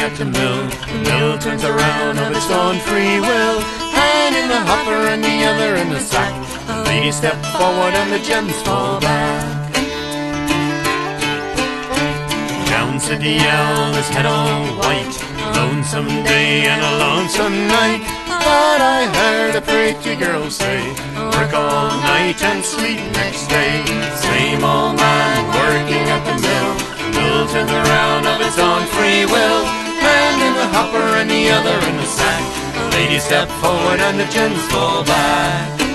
at the mill. The mill turns around of its own free will. Hand in the hopper and the other in the sack. The ladies step forward and the gents fall back. Down said the eldest head all white. Lonesome day and a lonesome night. But I heard a pretty girl say, work all night and sleep next day. Same old man working at the mill. The mill turns around of its own free will. Hand in the hopper and the other in the sack. The ladies step forward and the gents fall back.